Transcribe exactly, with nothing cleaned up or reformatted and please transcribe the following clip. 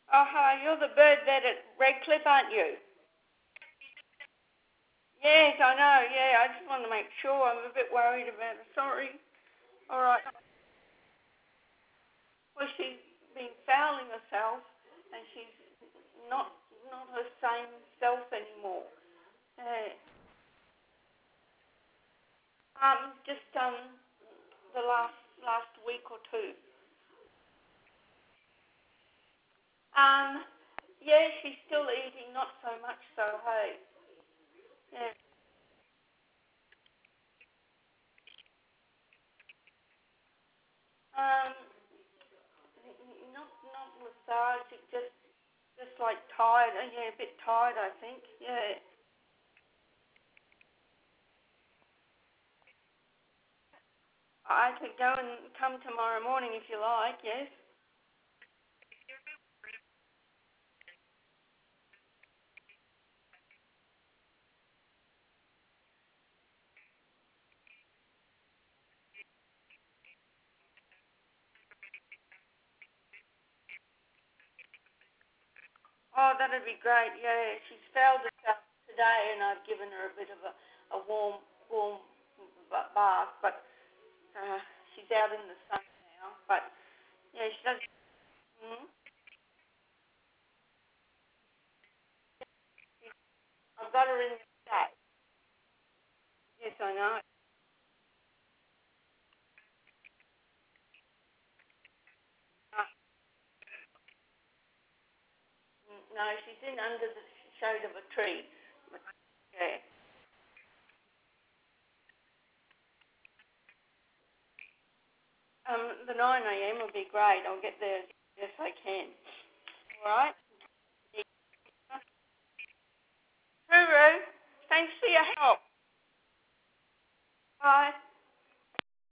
Oh, hello. You're the bird vet at Redcliffe, aren't you? Yes, I know. Yeah, I just want to make sure. I'm a bit worried about her. Sorry. All right. Well, she's been fouling herself, and she's not not her same self anymore. Yeah. Um, just um, the last last week or two. Um, yeah, she's still eating, not so much so. Hey. Yeah. Um, not not lethargic, just just like tired. Uh, Yeah, a bit tired, I think. Yeah. I could go and come tomorrow morning if you like, yes? Oh, that'd be great, yeah. She's failed herself today and I've given her a bit of a, a warm, warm b- bath, but uh, she's out in the sun now. But, yeah, she does, mm, I've got her in the state. Yes, I know. Uh, no, she's in under the shade of a tree. Yeah. Um, the nine a.m. will be great. I'll get there as best I can. All right? Guru, thanks for your help. Bye.